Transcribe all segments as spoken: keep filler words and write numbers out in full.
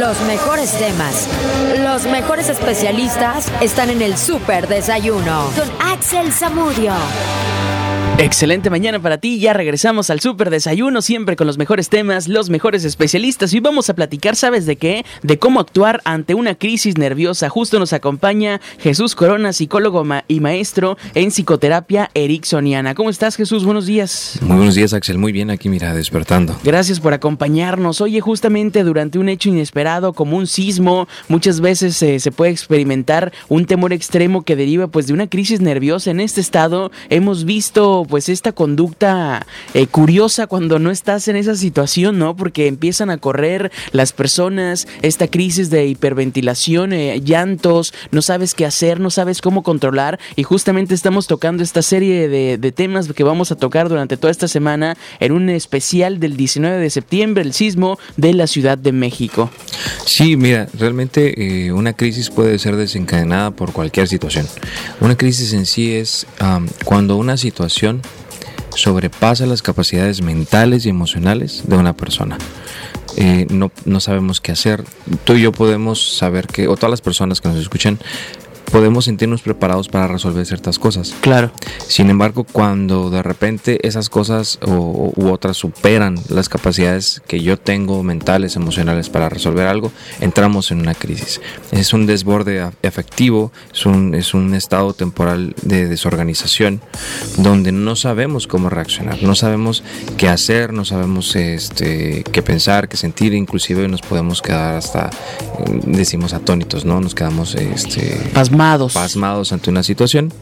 Los mejores temas, los mejores especialistas están en el Súper Desayuno con Axel Zamudio. Excelente mañana para ti, ya regresamos al Súper Desayuno, siempre con los mejores temas, los mejores especialistas. Y hoy vamos a platicar, ¿sabes de qué? De cómo actuar ante una crisis nerviosa. Justo nos acompaña Jesús Corona, psicólogo ma- y maestro en psicoterapia ericksoniana. ¿Cómo estás, Jesús? Buenos días. Muy buenos días, Axel. Muy bien, aquí mira, despertando. Gracias por acompañarnos. Oye, justamente durante un hecho inesperado como un sismo, muchas veces eh, se puede experimentar un temor extremo que deriva pues de una crisis nerviosa. En este estado hemos visto pues esta conducta eh, curiosa cuando no estás en esa situación, ¿no? Porque empiezan a correr las personas, esta crisis de hiperventilación, eh, llantos, no sabes qué hacer, no sabes cómo controlar, y justamente estamos tocando esta serie de, de temas que vamos a tocar durante toda esta semana en un especial del diecinueve de septiembre, el sismo de la Ciudad de México. Sí, mira, realmente eh, una crisis puede ser desencadenada por cualquier situación. Una crisis en sí es um, cuando una situación sobrepasa las capacidades mentales y emocionales de una persona. Eh, no, no sabemos qué hacer. Tú y yo podemos saber que, o todas las personas que nos escuchan, podemos sentirnos preparados para resolver ciertas cosas. Claro. Sin embargo, cuando de repente esas cosas o, u otras superan las capacidades que yo tengo mentales, emocionales para resolver algo, entramos en una crisis. Es un desborde afectivo, es un, es un estado temporal de desorganización donde no sabemos cómo reaccionar, no sabemos qué hacer, no sabemos este, qué pensar, qué sentir, inclusive nos podemos quedar hasta, decimos, atónitos, ¿no? Nos quedamos este, pasmados. pasmados ante una situación.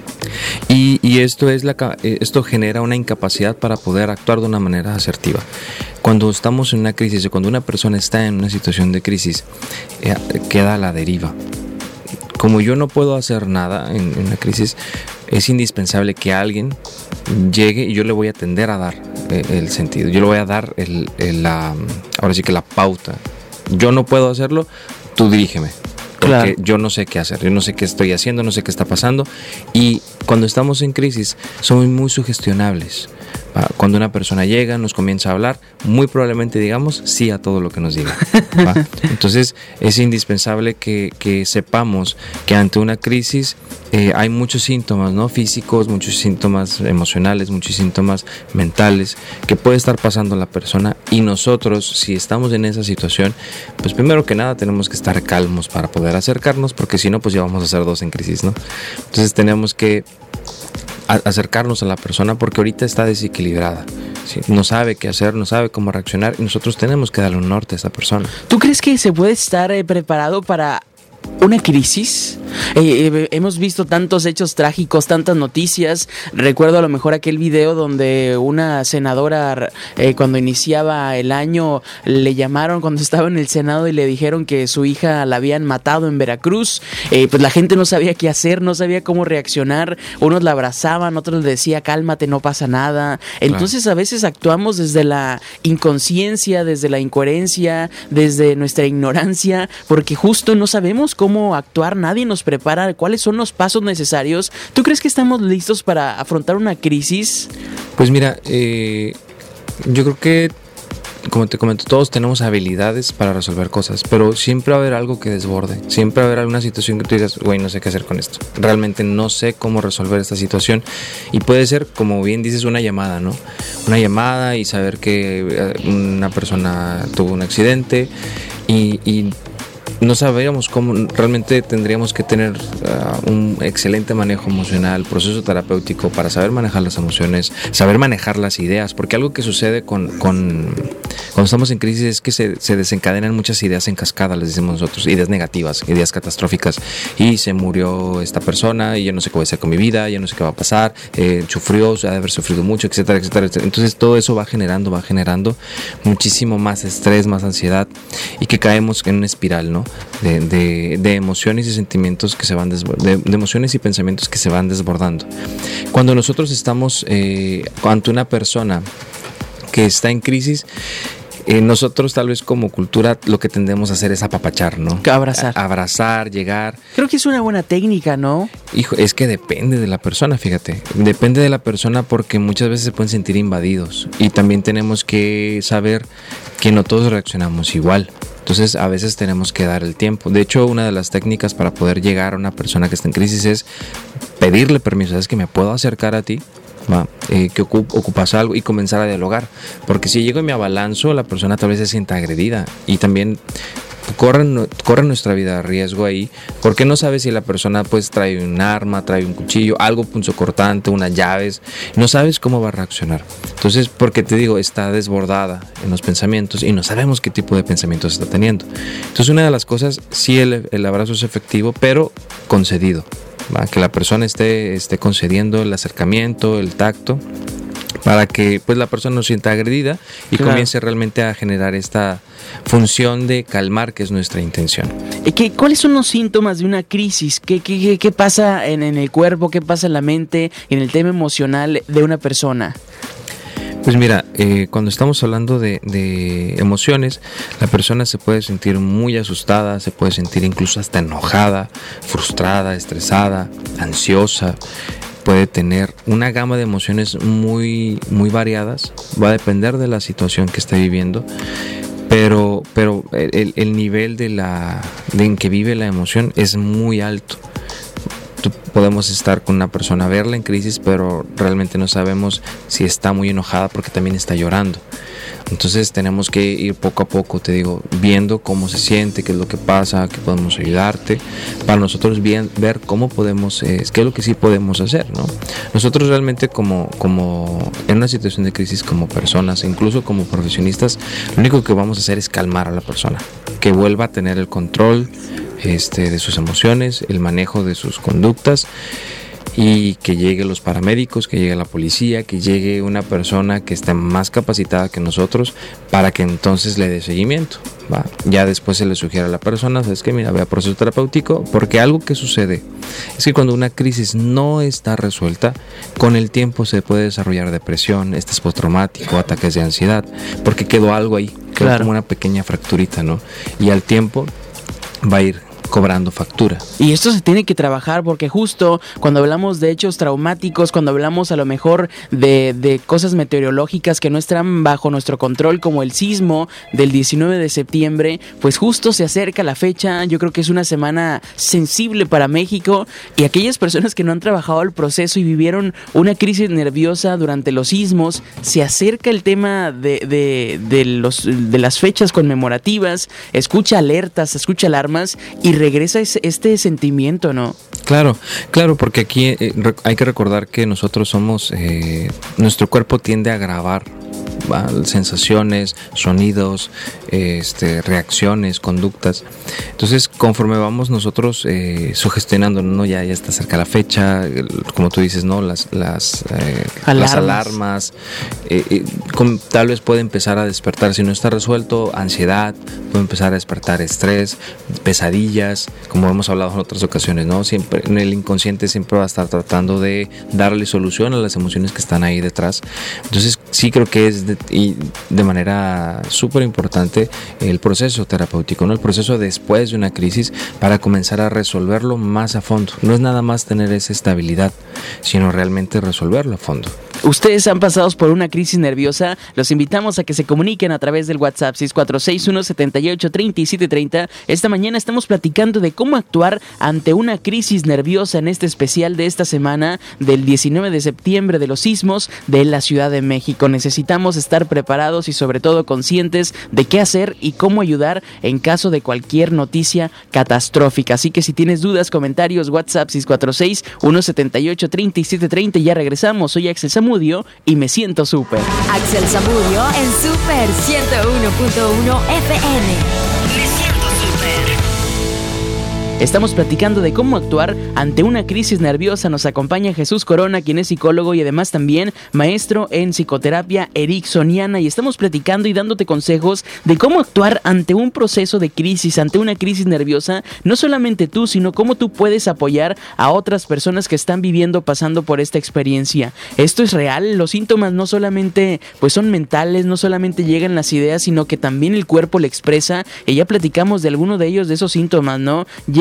Y, y esto, es la, esto genera una incapacidad para poder actuar de una manera asertiva. Cuando estamos en una crisis, cuando una persona está en una situación de crisis, eh, queda a la deriva. Como yo no puedo hacer nada en, en una crisis, es indispensable que alguien llegue y yo le voy a tender a dar eh, el sentido. Yo le voy a dar el, el, la, ahora sí que la pauta. Yo no puedo hacerlo, tú dirígeme. Porque claro, yo no sé qué hacer, yo no sé qué estoy haciendo, no sé qué está pasando. Y cuando estamos en crisis somos muy sugestionables. Cuando una persona llega, nos comienza a hablar, muy probablemente digamos sí a todo lo que nos diga, ¿va? Entonces es indispensable que, que sepamos que ante una crisis eh, hay muchos síntomas, ¿no? Físicos, muchos síntomas emocionales, muchos síntomas mentales que puede estar pasando la persona, y nosotros, si estamos en esa situación, pues primero que nada tenemos que estar calmos para poder acercarnos, porque si no, pues ya vamos a ser dos en crisis, ¿no? Entonces tenemos que acercarnos a la persona porque ahorita está desequilibrada, ¿sí? No sabe qué hacer, no sabe cómo reaccionar, y nosotros tenemos que darle un norte a esa persona. ¿Tú crees que se puede estar eh, preparado para una crisis? Eh, eh, hemos visto tantos hechos trágicos, tantas noticias. Recuerdo a lo mejor aquel video donde una senadora eh, cuando iniciaba el año le llamaron cuando estaba en el Senado y le dijeron que su hija la habían matado en Veracruz. Eh, pues la gente no sabía qué hacer, no sabía cómo reaccionar. Unos la abrazaban, otros le decía cálmate, no pasa nada. Entonces claro, a veces actuamos desde la inconsciencia, desde la incoherencia, desde nuestra ignorancia, porque justo no sabemos cómo actuar, nadie nos prepara cuáles son los pasos necesarios. ¿Tú crees que estamos listos para afrontar una crisis? Pues mira, eh, yo creo que, como te comento, todos tenemos habilidades para resolver cosas, pero siempre va a haber algo que desborde, siempre va a haber alguna situación que tú digas, güey, no sé qué hacer con esto, realmente no sé cómo resolver esta situación, y puede ser, como bien dices, una llamada, ¿no? Una llamada y saber que una persona tuvo un accidente y, y no sabríamos cómo. Realmente tendríamos que tener uh, un excelente manejo emocional, proceso terapéutico para saber manejar las emociones, saber manejar las ideas, porque algo que sucede con, con cuando estamos en crisis es que se, se desencadenan muchas ideas en cascada, les decimos nosotros, ideas negativas, ideas catastróficas, y se murió esta persona y yo no sé qué voy a hacer con mi vida, ya no sé qué va a pasar, eh, sufrió, o sea, de haber sufrido mucho, etcétera, etcétera, etcétera. Entonces todo eso va generando, va generando muchísimo más estrés, más ansiedad, y que caemos en una espiral, ¿no? De, de, de emociones y sentimientos que se van desbord- de, de emociones y pensamientos que se van desbordando. Cuando nosotros estamos eh, ante una persona que está en crisis, eh, nosotros tal vez como cultura lo que tendemos a hacer es apapachar, ¿no? Abrazar. A, abrazar, llegar. Creo que es una buena técnica, ¿no? Hijo, es que depende de la persona, fíjate. Depende de la persona porque muchas veces se pueden sentir invadidos. Y también tenemos que saber que no todos reaccionamos igual. Entonces a veces tenemos que dar el tiempo. De hecho, una de las técnicas para poder llegar a una persona que está en crisis es pedirle permiso. ¿Es que me puedo acercar a ti? Va, eh, que ocup, ocupas algo y comenzar a dialogar, porque si llego y me abalanzo, la persona tal vez se sienta agredida y también corre, corre nuestra vida a riesgo ahí, porque no sabes si la persona pues trae un arma, trae un cuchillo, algo punzocortante, unas llaves, no sabes cómo va a reaccionar. Entonces, porque te digo, está desbordada en los pensamientos y no sabemos qué tipo de pensamientos está teniendo. Entonces, una de las cosas, sí, el, el abrazo es efectivo, pero concedido. ¿Va? Que la persona esté, esté concediendo el acercamiento, el tacto, para que pues la persona no sienta agredida y claro, comience realmente a generar esta función de calmar, que es nuestra intención. ¿Qué, ¿Cuáles son los síntomas de una crisis? ¿Qué, qué, qué pasa en, en el cuerpo? ¿Qué pasa en la mente? En el tema emocional de una persona. Pues mira, eh, cuando estamos hablando de, de emociones, la persona se puede sentir muy asustada, se puede sentir incluso hasta enojada, frustrada, estresada, ansiosa. Puede tener una gama de emociones muy, muy variadas. Va a depender de la situación que esté viviendo. Pero, pero el, el nivel de la, de en que vive la emoción es muy alto. Podemos estar con una persona, verla en crisis, pero realmente no sabemos si está muy enojada porque también está llorando. Entonces tenemos que ir poco a poco, te digo, viendo cómo se siente, qué es lo que pasa, qué podemos ayudarte, para nosotros bien ver cómo podemos, eh, qué es lo que sí podemos hacer, ¿no? Nosotros realmente como, como en una situación de crisis, como personas, incluso como profesionistas, lo único que vamos a hacer es calmar a la persona, que vuelva a tener el control este, de sus emociones, el manejo de sus conductas, y que lleguen los paramédicos, que llegue la policía, que llegue una persona que esté más capacitada que nosotros para que entonces le dé seguimiento, ¿va? Ya después se le sugiere a la persona, ¿sabes qué? Mira, ve a proceso terapéutico, porque algo que sucede es que cuando una crisis no está resuelta, con el tiempo se puede desarrollar depresión, estrés postraumático, ataques de ansiedad, porque quedó algo ahí, quedó claro, como una pequeña fracturita, ¿no? Y al tiempo va a ir cobrando factura. Y esto se tiene que trabajar, porque justo cuando hablamos de hechos traumáticos, cuando hablamos a lo mejor de, de cosas meteorológicas que no están bajo nuestro control, como el sismo del diecinueve de septiembre, pues justo se acerca la fecha. Yo creo que es una semana sensible para México, y aquellas personas que no han trabajado el proceso y vivieron una crisis nerviosa durante los sismos, se acerca el tema de, de, de, los, de las fechas conmemorativas, escucha alertas, escucha alarmas y regresa este sentimiento, ¿no? Claro, claro, porque aquí eh, hay que recordar que nosotros somos, eh, nuestro cuerpo tiende a grabar, ¿va? Sensaciones, sonidos, eh, este, reacciones, conductas. Entonces, conforme vamos nosotros eh, sugestionando, ¿no? Ya, ya está cerca la fecha, el, como tú dices, ¿no? Las, las, eh, alarmas. las alarmas, eh, eh, con, tal vez puede empezar a despertar, si no está resuelto, ansiedad, puede empezar a despertar estrés, pesadillas, como hemos hablado en otras ocasiones, ¿no? Siempre en el inconsciente siempre va a estar tratando de darle solución a las emociones que están ahí detrás. Entonces sí creo que es de, y de manera súper importante el proceso terapéutico, ¿no? El proceso después de una crisis, para comenzar a resolverlo más a fondo. No es nada más tener esa estabilidad, sino realmente resolverlo a fondo. Ustedes han pasado por una crisis nerviosa, los invitamos a que se comuniquen a través del WhatsApp seis cuatro seis, uno siete ocho, tres siete tres cero. Esta mañana estamos platicando de cómo actuar ante una crisis nerviosa en este especial de esta semana del diecinueve de septiembre, de los sismos de la Ciudad de México. Necesitamos estar preparados y sobre todo conscientes de qué hacer y cómo ayudar en caso de cualquier noticia catastrófica. Así que si tienes dudas, comentarios, WhatsApp seis cuatro seis, uno siete ocho, tres siete tres cero. Ya regresamos. Soy Axel Zamudio y me siento súper. Axel Zamudio en Super ciento uno punto uno F M. Me siento súper. Estamos platicando de cómo actuar ante una crisis nerviosa. Nos acompaña Jesús Corona, quien es psicólogo y además también maestro en psicoterapia ericksoniana, y estamos platicando y dándote consejos de cómo actuar ante un proceso de crisis, ante una crisis nerviosa. No solamente tú, sino cómo tú puedes apoyar a otras personas que están viviendo, pasando por esta experiencia. Esto es real. Los síntomas no solamente pues son mentales, no solamente llegan las ideas, sino que también el cuerpo le expresa, y ya platicamos de alguno de ellos, de esos síntomas, ¿no? Llega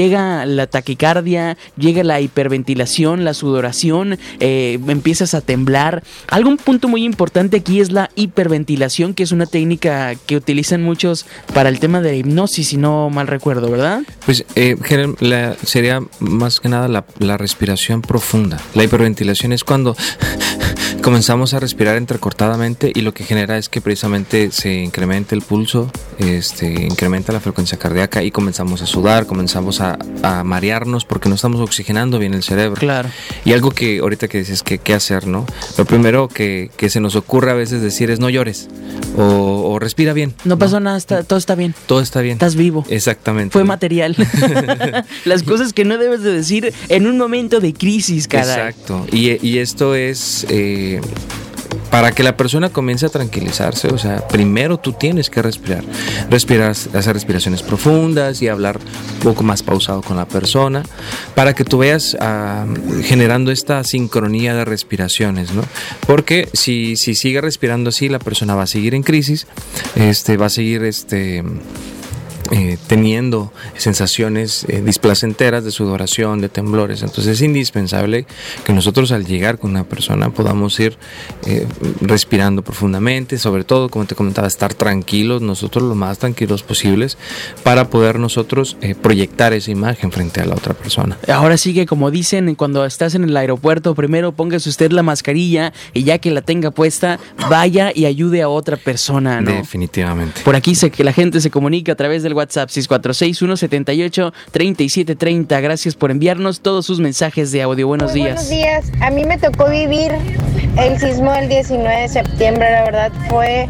llega la taquicardia, llega la hiperventilación, la sudoración, eh, empiezas a temblar. Algún punto muy importante aquí es la hiperventilación, que es una técnica que utilizan muchos para el tema de hipnosis, si no mal recuerdo, ¿verdad? Pues eh, la, sería más que nada la, la respiración profunda. La hiperventilación es cuando comenzamos a respirar entrecortadamente y lo que genera es que precisamente se incrementa el pulso, este, incrementa la frecuencia cardíaca y comenzamos a sudar, comenzamos a, a marearnos porque no estamos oxigenando bien el cerebro. Claro. Y algo que ahorita que dices que qué hacer, ¿no? Lo primero que, que se nos ocurre a veces decir es no llores o, o respira bien. No, ¿no? pasó nada, está, todo está bien. Todo está bien. Estás vivo. Exactamente. Fue material. Las cosas que no debes de decir en un momento de crisis, caray. Exacto. Y, y esto es... Eh, para que la persona comience a tranquilizarse, o sea, primero tú tienes que respirar, respirar, hacer respiraciones profundas y hablar un poco más pausado con la persona, para que tú veas uh, generando esta sincronía de respiraciones, ¿no? Porque si, si sigue respirando así, la persona va a seguir en crisis, este, va a seguir este... Eh, teniendo sensaciones eh, displacenteras de sudoración, de temblores. Entonces es indispensable que nosotros al llegar con una persona podamos ir eh, respirando profundamente, sobre todo, como te comentaba, estar tranquilos, nosotros lo más tranquilos posibles, para poder nosotros eh, proyectar esa imagen frente a la otra persona. Ahora sí que, como dicen, cuando estás en el aeropuerto, primero póngase usted la mascarilla y ya que la tenga puesta, vaya y ayude a otra persona, ¿no? Definitivamente. Por aquí sé que la gente se comunica a través del WhatsApp seis cuatro seis, uno siete ocho, tres siete tres cero. Gracias por enviarnos todos sus mensajes de audio. Buenos Muy días. Buenos días. A mí me tocó vivir el sismo del diecinueve de septiembre. La verdad fue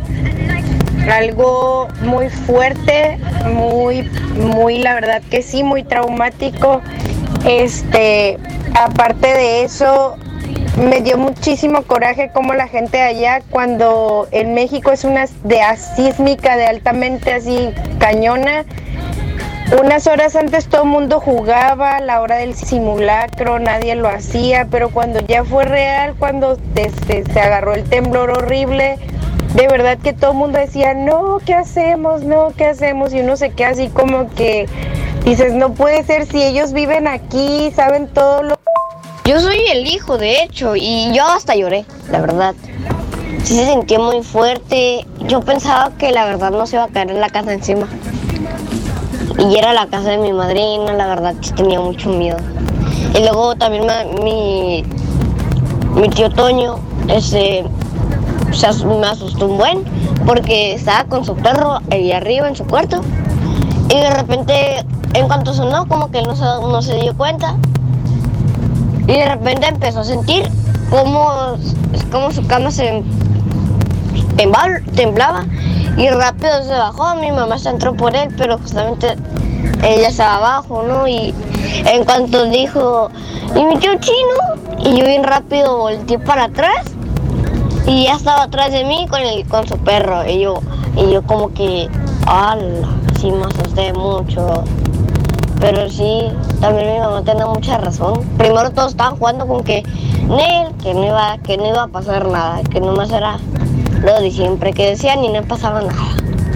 algo muy fuerte, muy, muy, la verdad que sí, muy traumático. Este, aparte de eso, me dio muchísimo coraje como la gente allá, cuando en México es una de sísmica de altamente así cañona. Unas horas antes todo el mundo jugaba la hora del simulacro, nadie lo hacía, pero cuando ya fue real, cuando se, se agarró el temblor horrible, de verdad que todo el mundo decía, no, ¿qué hacemos? No, ¿qué hacemos? Y uno se queda así como que dices, no puede ser, si ellos viven aquí, saben todo lo... Yo soy el hijo, de hecho, y yo hasta lloré, la verdad. Sí se sentía muy fuerte. Yo pensaba que la verdad no se iba a caer en la casa encima. Y era la casa de mi madrina, la verdad que tenía mucho miedo. Y luego también mi, mi tío Toño ese, se, me asustó un buen, porque estaba con su perro ahí arriba en su cuarto. Y de repente, en cuanto sonó, como que no se, no se dio cuenta. Y de repente empezó a sentir cómo, cómo su cama se temblaba y rápido se bajó. Mi mamá se entró por él, pero justamente ella estaba abajo, ¿no? Y en cuanto dijo, ¿y mi tío Chino? Y yo bien rápido volteé para atrás y ya estaba atrás de mí con, el, con su perro. Y yo, y yo como que, ¡ala! Sí me asusté mucho. Pero sí, también mi mamá tenía mucha razón. Primero todos estaban jugando con que Nel, que no iba, que no iba a pasar nada, que nomás era lo de siempre, que decían y no pasaba nada.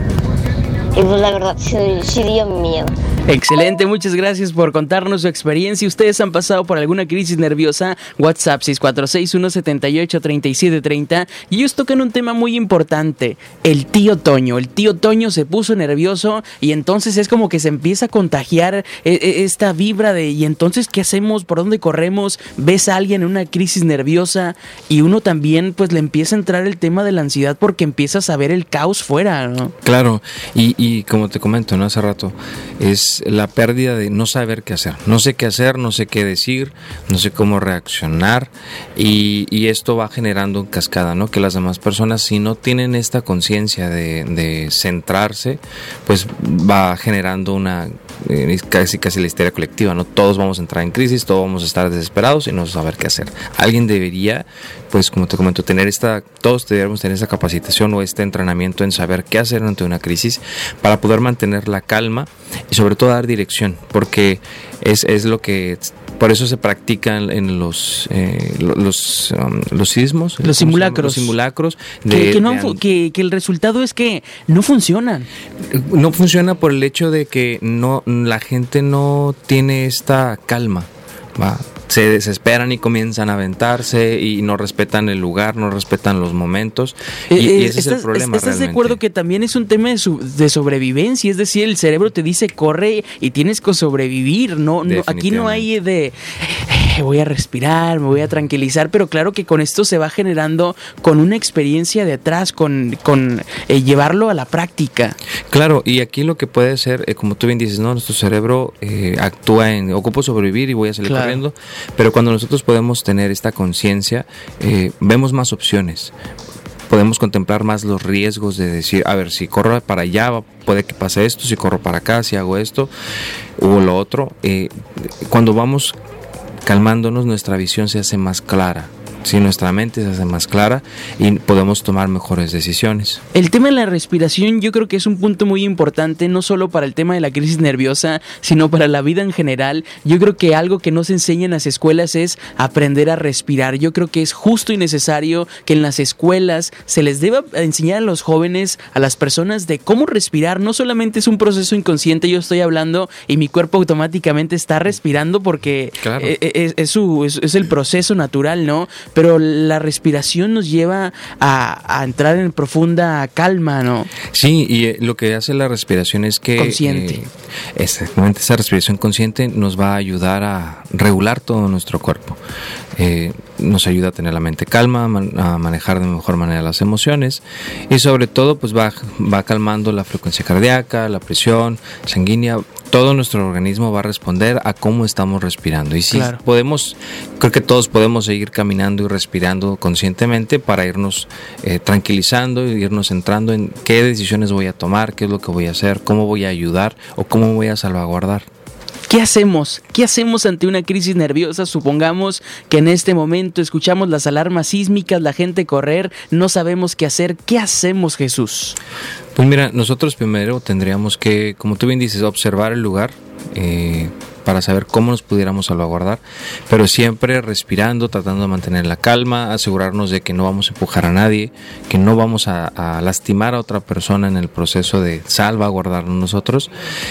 Y pues la verdad sí, sí dio miedo. Excelente, muchas gracias por contarnos su experiencia. ¿Ustedes han pasado por alguna crisis nerviosa? WhatsApp seis cuatro seis, uno siete ocho, tres siete tres cero. Y ellos tocan un tema muy importante, el tío Toño. El tío Toño se puso nervioso y entonces es como que se empieza a contagiar esta vibra de ¿y entonces qué hacemos? ¿Por dónde corremos? Ves a alguien en una crisis nerviosa y uno también pues le empieza a entrar el tema de la ansiedad porque empiezas a ver el caos fuera, ¿no? Claro, y, y como te comento, ¿no? Hace rato, es la pérdida de no saber qué hacer, no sé qué hacer, no sé qué decir, no sé cómo reaccionar y, y esto va generando en cascada, ¿no? Que las demás personas, si no tienen esta conciencia de, de centrarse, pues va generando una eh, casi casi la histeria colectiva, ¿no? Todos vamos a entrar en crisis, todos vamos a estar desesperados y no saber qué hacer. Alguien debería, pues como te comento, tener esta, todos deberíamos tener esa capacitación o este entrenamiento en saber qué hacer ante una crisis para poder mantener la calma y sobre todo dar dirección, porque es, es lo que por eso se practican en los eh, los um, los sismos, los simulacros, los simulacros de, que, que, no, de, que, que el resultado es que no funcionan. No funciona por el hecho de que no la gente no tiene esta calma, va. Se desesperan y comienzan a aventarse y no respetan el lugar, no respetan los momentos y, eh, y ese estás, es el problema. ¿Estás realmente. de acuerdo que también es un tema de, su, de sobrevivencia? Es decir, el cerebro te dice corre y tienes que sobrevivir. No, no aquí no hay de eh, voy a respirar, me voy a tranquilizar, pero claro que con esto se va generando con una experiencia detrás, con, con eh, llevarlo a la práctica. Claro, y aquí lo que puede ser, eh, como tú bien dices, no, nuestro cerebro eh, actúa en ocupo sobrevivir y voy a salir claro. corriendo. Pero cuando nosotros podemos tener esta conciencia, eh, vemos más opciones. Podemos contemplar más los riesgos de decir, a ver, si corro para allá, puede que pase esto, si corro para acá, si hago esto o lo otro. Eh, cuando vamos calmándonos, nuestra visión se hace más clara. Sí, nuestra mente se hace más clara y podemos tomar mejores decisiones. El tema de la respiración yo creo que es un punto muy importante, no solo para el tema de la crisis nerviosa, sino para la vida en general. Yo creo que algo que no se enseña en las escuelas es aprender a respirar. Yo creo que es justo y necesario que en las escuelas se les deba enseñar a los jóvenes, a las personas, de cómo respirar. No solamente es un proceso inconsciente, yo estoy hablando y mi cuerpo automáticamente está respirando porque claro. es, es, es, su, es, es el proceso natural, ¿no? Pero la respiración nos lleva a, a entrar en profunda calma, ¿no? Sí, y eh, lo que hace la respiración es que... Consciente. Eh, exactamente, esa respiración consciente nos va a ayudar a regular todo nuestro cuerpo. Eh, nos ayuda a tener la mente calma, man, a manejar de mejor manera las emociones y sobre todo pues va, va calmando la frecuencia cardíaca, la presión sanguínea. Todo nuestro organismo va a responder a cómo estamos respirando. Y si claro. podemos, creo que todos podemos seguir caminando y respirando conscientemente para irnos eh, tranquilizando y irnos centrando en qué decisiones voy a tomar, qué es lo que voy a hacer, cómo voy a ayudar o cómo voy a salvaguardar. ¿Qué hacemos? ¿Qué hacemos ante una crisis nerviosa? Supongamos que en este momento escuchamos las alarmas sísmicas, la gente correr, no sabemos qué hacer. ¿Qué hacemos, Jesús? Pues mira, nosotros primero tendríamos que, como tú bien dices, observar el lugar eh, para saber cómo nos pudiéramos salvaguardar, pero siempre respirando, tratando de mantener la calma, asegurarnos de que no vamos a empujar a nadie, que no vamos a, a lastimar a otra persona en el proceso de salvaguardarnos nosotros.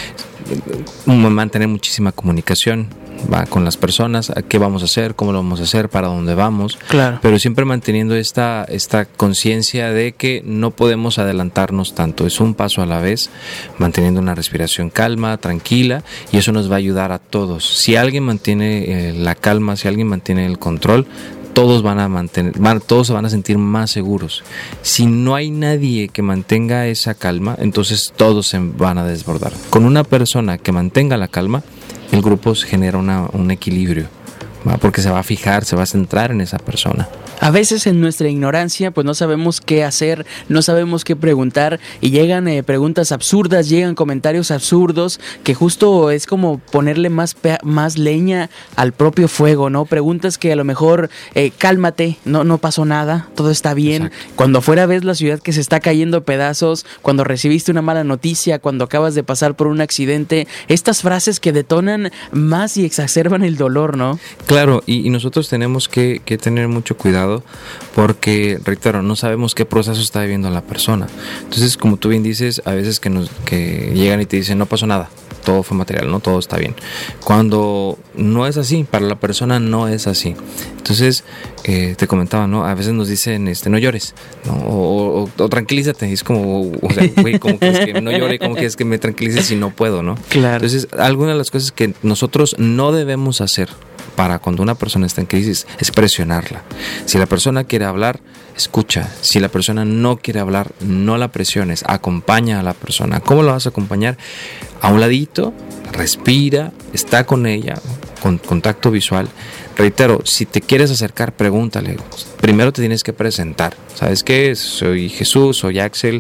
Mantener muchísima comunicación va con las personas, a qué vamos a hacer, cómo lo vamos a hacer, para dónde vamos, claro. pero siempre manteniendo esta, esta conciencia de que no podemos adelantarnos tanto, es un paso a la vez, manteniendo una respiración calma, tranquila, y eso nos va a ayudar a todos. Si alguien mantiene eh, la calma, si alguien mantiene el control, todos van a mantener, van, todos se van a sentir más seguros. Si no hay nadie que mantenga esa calma, entonces todos se van a desbordar. Con una persona que mantenga la calma, el grupo genera una, un equilibrio, ¿va? Porque se va a fijar, se va a centrar en esa persona. A veces en nuestra ignorancia pues no sabemos qué hacer, no sabemos qué preguntar y llegan eh, preguntas absurdas, llegan comentarios absurdos que justo es como ponerle más, pe- más leña al propio fuego, ¿no? Preguntas que a lo mejor eh, cálmate, no, no pasó nada, todo está bien. Exacto. Cuando afuera ves la ciudad que se está cayendo a pedazos, cuando recibiste una mala noticia, cuando acabas de pasar por un accidente, estas frases que detonan más y exacerban el dolor, ¿no? Claro, y, y nosotros tenemos que, que tener mucho cuidado porque, reitero, no sabemos qué proceso está viviendo la persona. Entonces, como tú bien dices, a veces que nos que llegan y te dicen no pasó nada, todo fue material, no, todo está bien. Cuando no es así, para la persona no es así. Entonces, eh, te comentaba, ¿no? A veces nos dicen, este, no llores, ¿no? O, o, o tranquilízate. Y es como, o sea, güey, ¿cómo quieres que no llore? ¿Cómo quieres que me tranquilice si no puedo, no? Claro. Entonces, alguna de las cosas que nosotros no debemos hacer para cuando una persona está en crisis es presionarla. Si la persona quiere hablar, escucha. Si la persona no quiere hablar, no la presiones. Acompaña a la persona. ¿Cómo la vas a acompañar? A un ladito, respira, está con ella, con contacto visual. Reitero, si te quieres acercar, pregúntale. Primero te tienes que presentar. ¿Sabes qué? Soy Jesús, soy Axel.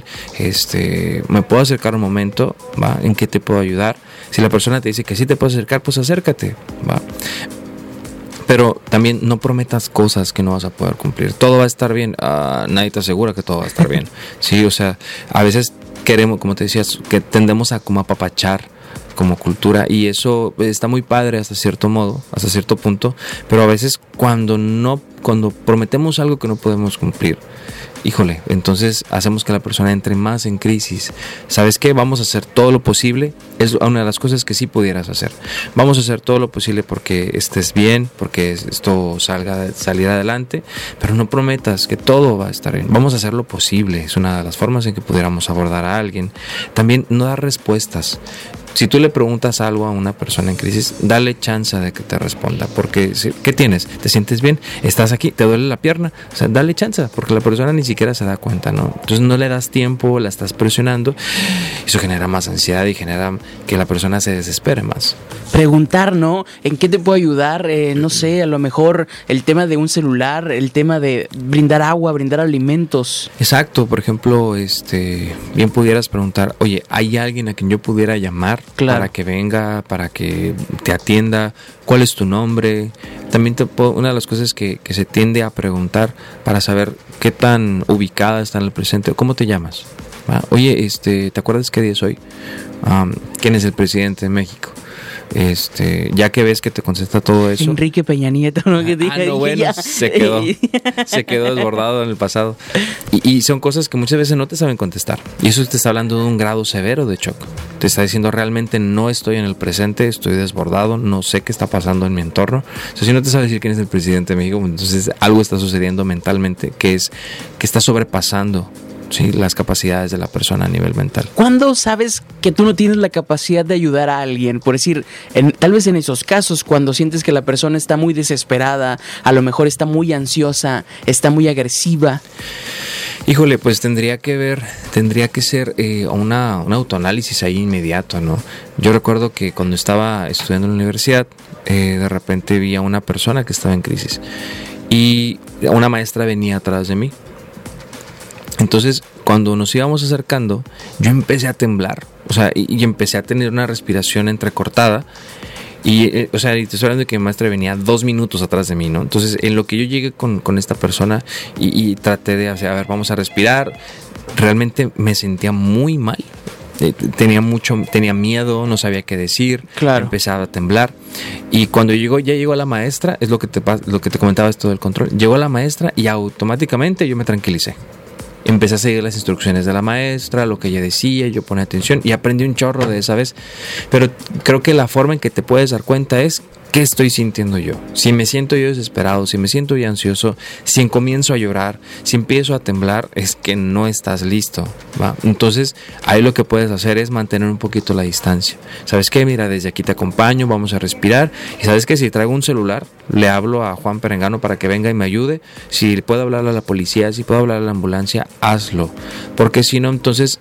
Este, ¿me puedo acercar un momento? ¿Va? ¿En qué te puedo ayudar? Si la persona te dice que sí te puedes acercar, pues acércate. ¿Va? Pero también no prometas cosas que no vas a poder cumplir. Todo va a estar bien. Uh, nadie te asegura que todo va a estar bien. Sí, o sea, a veces queremos, como te decías, que tendemos a como apapachar como cultura, y eso está muy padre hasta cierto modo, hasta cierto punto, pero a veces cuando no, cuando prometemos algo que no podemos cumplir, híjole, entonces hacemos que la persona entre más en crisis. ¿Sabes qué? Vamos a hacer todo lo posible. Es una de las cosas que sí pudieras hacer. Vamos a hacer todo lo posible porque estés bien, porque esto salga salir adelante, pero no prometas que todo va a estar bien. Vamos a hacer lo posible. Es una de las formas en que pudiéramos abordar a alguien. También no dar respuestas. Si tú le preguntas algo a una persona en crisis, dale chance de que te responda, porque ¿qué tienes? ¿Te sientes bien? ¿Estás aquí? ¿Te duele la pierna? O sea, dale chance, porque la persona ni siquiera se da cuenta, ¿no? Entonces no le das tiempo, la estás presionando, eso genera más ansiedad y genera que la persona se desespere más. Preguntar, ¿no? ¿En qué te puedo ayudar? Eh, no sé, a lo mejor el tema de un celular, el tema de brindar agua, brindar alimentos. Exacto, por ejemplo, este, bien pudieras preguntar, oye, ¿hay alguien a quien yo pudiera llamar? Claro. Para que venga, para que te atienda, ¿cuál es tu nombre? También te puedo, una de las cosas que, que se tiende a preguntar para saber qué tan ubicada está en el presente, ¿cómo te llamas? ¿Va? Oye, este, ¿te acuerdas qué día es hoy? Um, ¿Quién es el presidente de México? Este, ya que ves que te contesta todo eso. Enrique Peña Nieto, ¿no? Que dije, ah, no, bueno, se quedó, se quedó desbordado en el pasado. Y, y son cosas que muchas veces no te saben contestar. Y eso te está hablando de un grado severo de shock. Te está diciendo, realmente no estoy en el presente, estoy desbordado, no sé qué está pasando en mi entorno. O sea, si no te sabe decir quién es el presidente de México, entonces algo está sucediendo mentalmente que es que está sobrepasando, sí, las capacidades de la persona a nivel mental. ¿Cuándo sabes que tú no tienes la capacidad de ayudar a alguien? Por decir, en, tal vez en esos casos, cuando sientes que la persona está muy desesperada, a lo mejor está muy ansiosa, está muy agresiva. Híjole, pues tendría que ver, tendría que ser eh, una, un autoanálisis ahí inmediato, ¿no? Yo recuerdo que cuando estaba estudiando en la universidad, eh, de repente vi a una persona que estaba en crisis y una maestra venía atrás de mí. Entonces, cuando nos íbamos acercando, yo empecé a temblar, o sea, y, y empecé a tener una respiración entrecortada. Y, eh, o sea, y te estoy hablando de que mi maestra venía dos minutos atrás de mí, ¿no? Entonces, en lo que yo llegué con, con esta persona y, y traté de hacer, a ver, vamos a respirar, realmente me sentía muy mal. Eh, tenía mucho, tenía miedo, no sabía qué decir, claro. Empezaba a temblar. Y cuando llegó, ya llegó la maestra, es lo que te, lo que te comentaba esto del control, llegó la maestra y automáticamente yo me tranquilicé. Empecé a seguir las instrucciones de la maestra, lo que ella decía, yo ponía atención y aprendí un chorro de esa vez. Pero creo que la forma en que te puedes dar cuenta es qué estoy sintiendo yo. Si me siento yo desesperado, si me siento yo ansioso, si comienzo a llorar, si empiezo a temblar, es que no estás listo, ¿va? Entonces, ahí lo que puedes hacer es mantener un poquito la distancia. ¿Sabes qué? Mira, desde aquí te acompaño, vamos a respirar. Y ¿sabes qué? Si traigo un celular, le hablo a Juan Perengano para que venga y me ayude. Si puedo hablarle a la policía, si puedo hablarle a la ambulancia, hazlo. Porque si no, entonces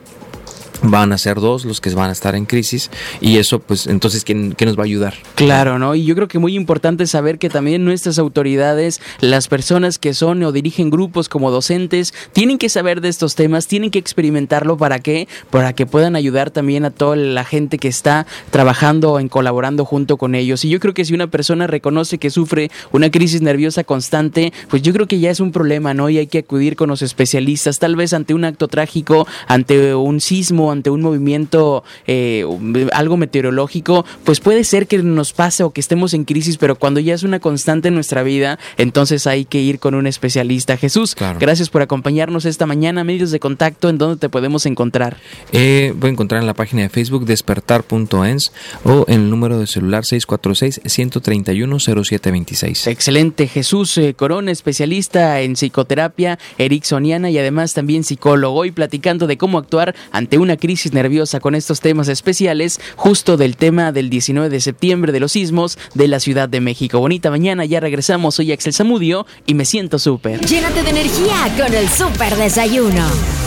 van a ser dos los que van a estar en crisis y eso pues entonces ¿quién, quién nos va a ayudar? Claro, ¿no? Y yo creo que muy importante saber que también nuestras autoridades, las personas que son o dirigen grupos como docentes, tienen que saber de estos temas, tienen que experimentarlo. ¿Para qué? Para que puedan ayudar también a toda la gente que está trabajando o colaborando junto con ellos. Y yo creo que si una persona reconoce que sufre una crisis nerviosa constante, pues yo creo que ya es un problema, ¿no? Y hay que acudir con los especialistas, tal vez ante un acto trágico, ante un sismo, ante un movimiento, eh, algo meteorológico, pues puede ser que nos pase o que estemos en crisis, pero cuando ya es una constante en nuestra vida, entonces hay que ir con un especialista. Jesús, claro. Gracias por acompañarnos esta mañana. Medios de contacto, ¿en dónde te podemos encontrar? Eh, voy a encontrar en la página de Facebook despertar punto ens o en el número de celular seis cuatro seis, uno tres uno, cero siete dos seis. Excelente. Jesús eh, Corona, especialista en psicoterapia ericksoniana y además también psicólogo, hoy platicando de cómo actuar ante una crisis nerviosa con estos temas especiales, justo del tema del diecinueve de septiembre de los sismos de la Ciudad de México. Bonita mañana, ya regresamos. Soy Axel Zamudio y me siento súper. Llénate de energía con el Súper Desayuno.